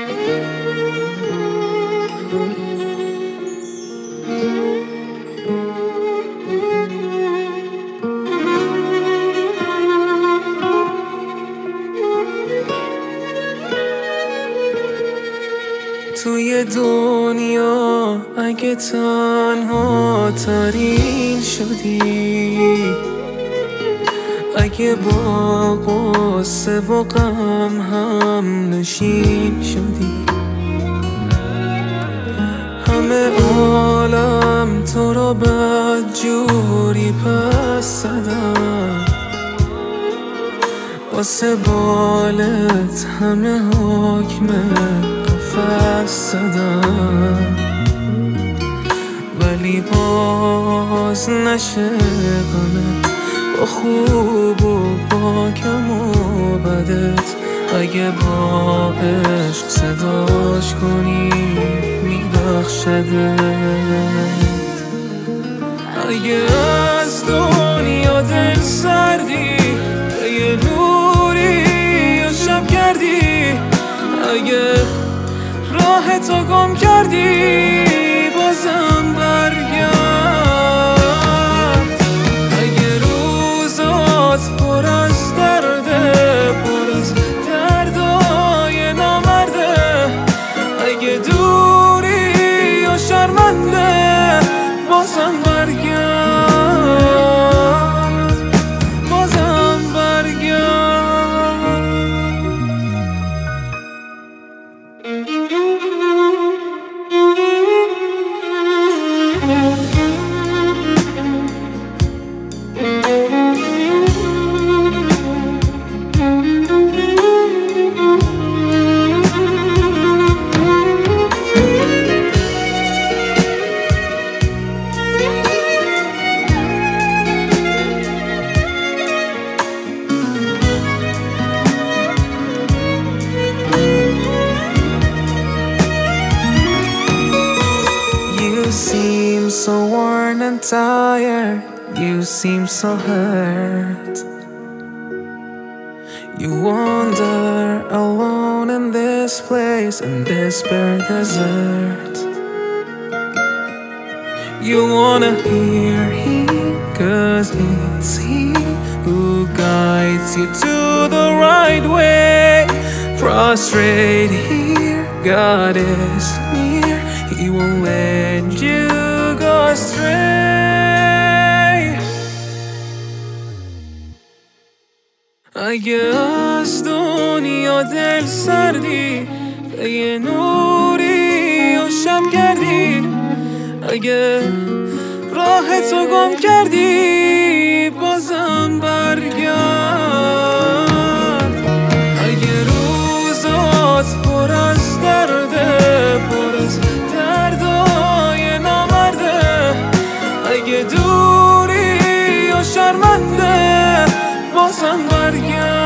توی دنیا اگه تنها ترین شدی، اگه با غصه و غم هم نشین شدی، همه عالم تو رو بدجوری پس زدن، واسه بالت همه حکم قفس زدن، ولی باز نشه غمت با خوب و با کم و بدت. اگه با عشق صداش کنی میبخشدت. اگه از دنیا دل سردی یه نوری و شب کردی، اگه راه تو گم کردی بازم برگرد. اگه روزات پر از درده، پر از دردای نامرده، اگه دوری و شرمنده بازم برگرد، بازم برگرد. You seem so worn and tired, you seem so hurt. You wander alone in this place, in this bare desert. You wanna hear him, 'cause it's he who guides you to the right way. Prostrate here, God is near, He won't let you go astray. اگه از دنیا دل سردی یه نوری و شب کردی، اگه راه تو گم کردی بازم برگرد. اگه روزات پر از درده، پر از دردای نامرده، اگه دوری و شرمنده بازم برگرد.